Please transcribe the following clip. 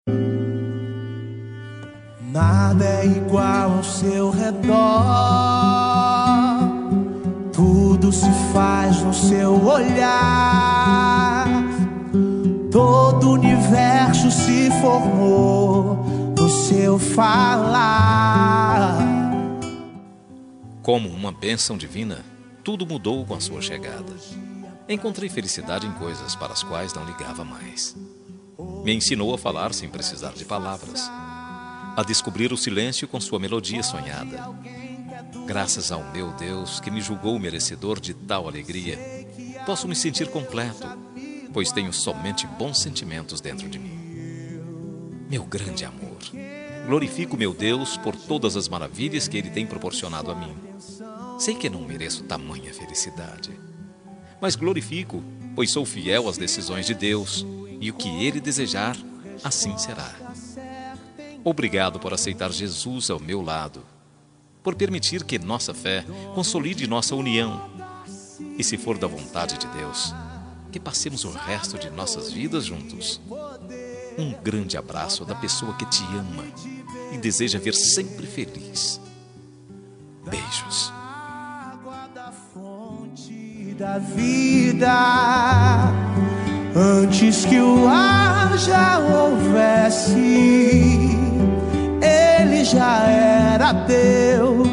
Nada é igual ao seu redor, tudo se faz no seu olhar, todo o universo se formou no seu falar. Como uma bênção divina, tudo mudou com a sua chegada. Encontrei felicidade em coisas para as quais não ligava mais. Me ensinou a falar sem precisar de palavras, a descobrir o silêncio com sua melodia sonhada. Graças ao meu Deus, que me julgou merecedor de tal alegria, posso me sentir completo, pois tenho somente bons sentimentos dentro de mim. Meu grande amor, glorifico meu Deus por todas as maravilhas que Ele tem proporcionado a mim. Sei que não mereço tamanha felicidade, mas glorifico, pois sou fiel às decisões de Deus, e o que Ele desejar, assim será. Obrigado por aceitar Jesus ao meu lado, por permitir que nossa fé consolide nossa união. E se for da vontade de Deus, que passemos o resto de nossas vidas juntos. Um grande abraço da pessoa que te ama e deseja ver sempre feliz. Beijos. Da vida, antes que o ar já houvesse, Ele já era Deus.